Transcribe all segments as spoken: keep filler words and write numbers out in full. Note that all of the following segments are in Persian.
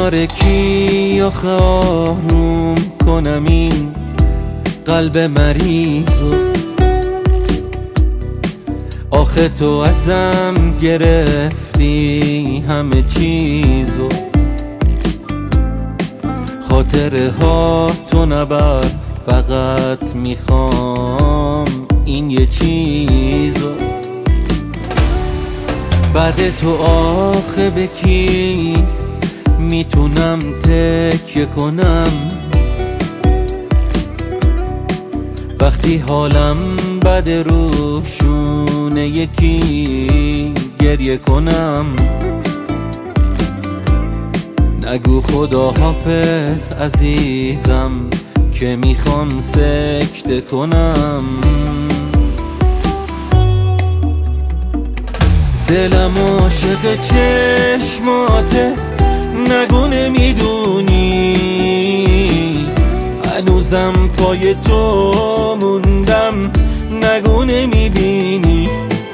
تارکی آخه آروم کنم این قلب مریضو؟ آخه تو ازم گرفتی همه چیزو، خاطره ها تو نبر، فقط میخوام این یه چیزو. بعد تو آخه به کی میتونم تکیه کنم وقتی حالم بد روشونه یکی گریه کنم؟ نگو خدا حافظ عزیزم که میخوام سکته کنم. دلم عاشق چشماته، نگو نمیدونی هنوزم پای تو موندم، نگو نمیبینی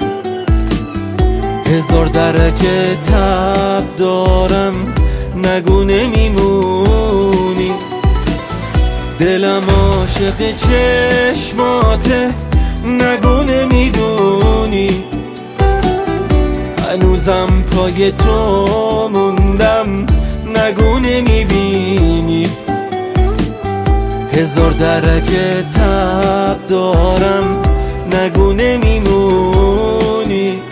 هزار درجه تب دارم، نگو نمیمونی. دلم عاشق چشماته، نگو نمیدونی هنوزم پای تو موندم، نگو نمیبینی هزار درجه تب دارم، نگو نمیمونی.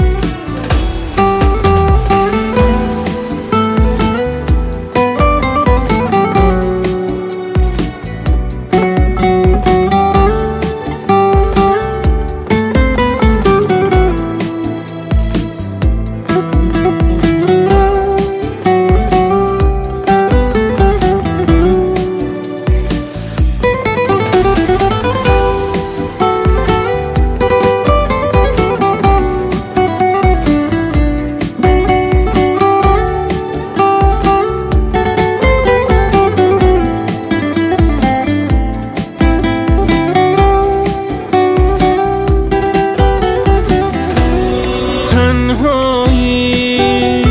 تنهایی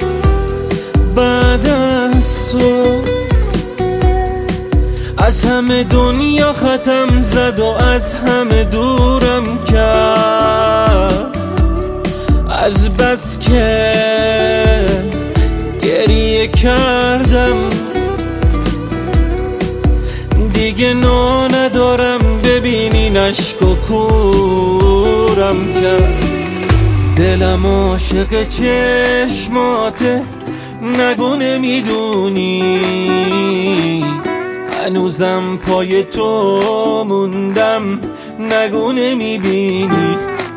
بعد از تو از همه دنیا ختم زد و از همه دورم کرد. از بس که گریه کردم دیگه نا ندارم، ببینین اشک و کورم کرد. دلم عاشق چشماته، نگو نمیدونی هنوزم پای تو موندم، نگو نمیبینی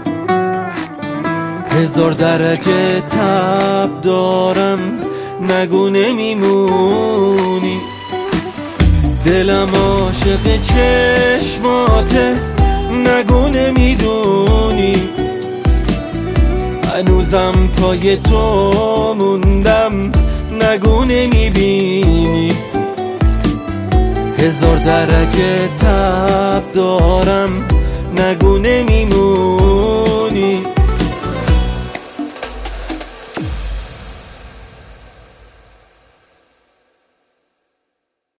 هزار درجه تب دارم، نگو نمیمونی. دلم عاشق چشماته، نگو نمیدونی هنوزم پای تو موندم، نگو نمیبینی هزار درجه تب دارم، نگو نمیمونی.